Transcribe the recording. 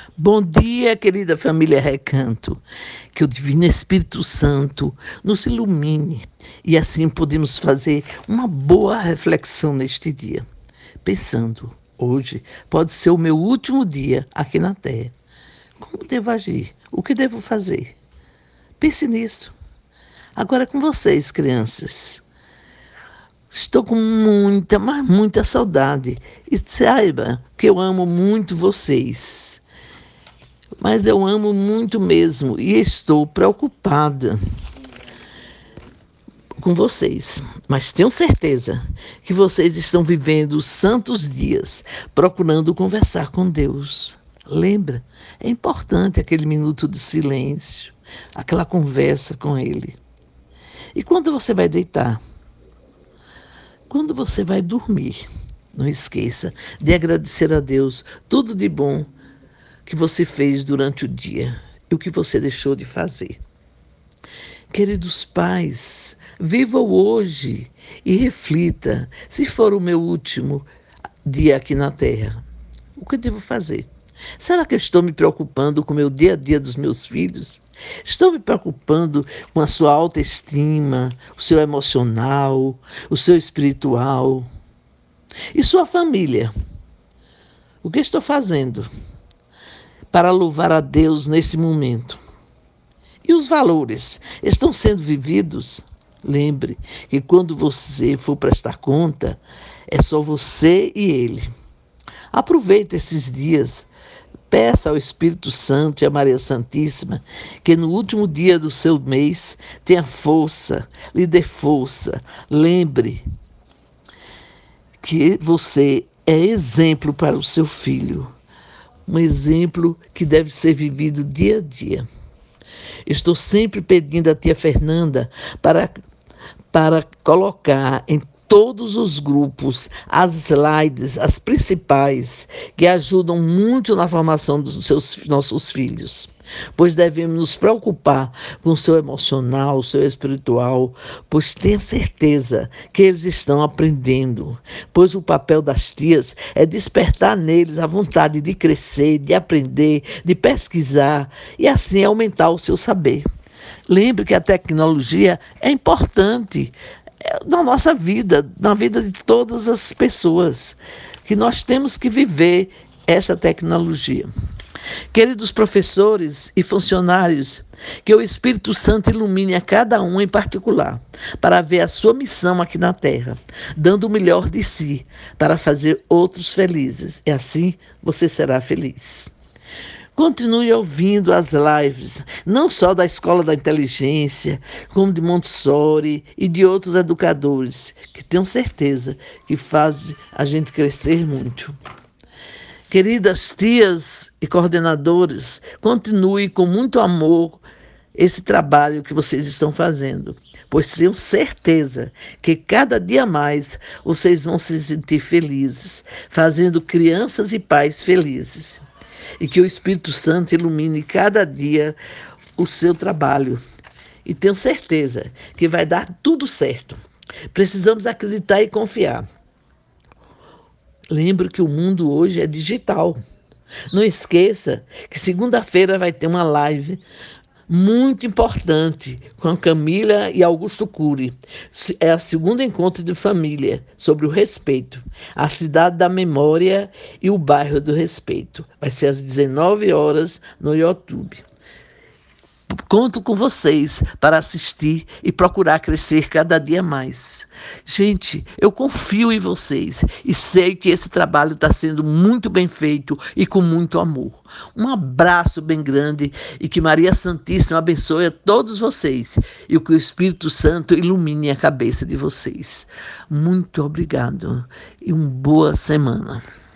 Bom dia, querida família Recanto. Que o Divino Espírito Santo nos ilumine e assim podemos fazer uma boa reflexão neste dia. Pensando, hoje pode ser o meu último dia aqui na Terra. Como devo agir? O que devo fazer? Pense nisso. Agora é com vocês, crianças. Estou com muita, mas muita saudade. E saiba que eu amo muito vocês. Mas eu amo muito mesmo e estou preocupada com vocês. Mas tenho certeza que vocês estão vivendo os santos dias, procurando conversar com Deus. Lembra? É importante aquele minuto de silêncio, aquela conversa com Ele. E quando você vai deitar? Quando você vai dormir? Não esqueça de agradecer a Deus tudo de bom que você fez durante o dia e o que você deixou de fazer. Queridos pais, viva o hoje e reflita se for o meu último dia aqui na Terra. O que devo fazer? Será que eu estou me preocupando com o meu dia a dia dos meus filhos? Estou me preocupando com a sua autoestima, o seu emocional, o seu espiritual e sua família? O que estou fazendo para louvar a Deus nesse momento? E os valores estão sendo vividos? Lembre que quando você for prestar conta, é só você e Ele. Aproveite esses dias, peça ao Espírito Santo e à Maria Santíssima que no último dia do seu mês tenha força, lhe dê força. Lembre que você é exemplo para o seu filho. Um exemplo que deve ser vivido dia a dia. Estou sempre pedindo à tia Fernanda para colocar em todos os grupos as slides, as principais, que ajudam muito na formação dos nossos filhos. Pois devemos nos preocupar com o seu emocional, o seu espiritual, pois tenha certeza que eles estão aprendendo. Pois o papel das tias é despertar neles a vontade de crescer, de aprender, de pesquisar e assim aumentar o seu saber. Lembre que a tecnologia é importante na nossa vida, na vida de todas as pessoas, que nós temos que viver essa tecnologia. Queridos professores e funcionários, que o Espírito Santo ilumine a cada um em particular, para ver a sua missão aqui na Terra, dando o melhor de si, para fazer outros felizes, e assim você será feliz. Continue ouvindo as lives, não só da Escola da Inteligência, como de Montessori e de outros educadores, que tenho certeza que fazem a gente crescer muito. Queridas tias e coordenadores, continue com muito amor esse trabalho que vocês estão fazendo, pois tenho certeza que cada dia mais vocês vão se sentir felizes, fazendo crianças e pais felizes. E que o Espírito Santo ilumine cada dia o seu trabalho. E tenho certeza que vai dar tudo certo. Precisamos acreditar e confiar. Lembre que o mundo hoje é digital. Não esqueça que segunda-feira vai ter uma live muito importante com a Camila e Augusto Cury. É o segundo encontro de família sobre o respeito, a cidade da memória e o bairro do respeito. Vai ser às 19 horas no YouTube. Conto com vocês para assistir e procurar crescer cada dia mais. Gente, eu confio em vocês e sei que esse trabalho está sendo muito bem feito e com muito amor. Um abraço bem grande e que Maria Santíssima abençoe a todos vocês e que o Espírito Santo ilumine a cabeça de vocês. Muito obrigado e uma boa semana.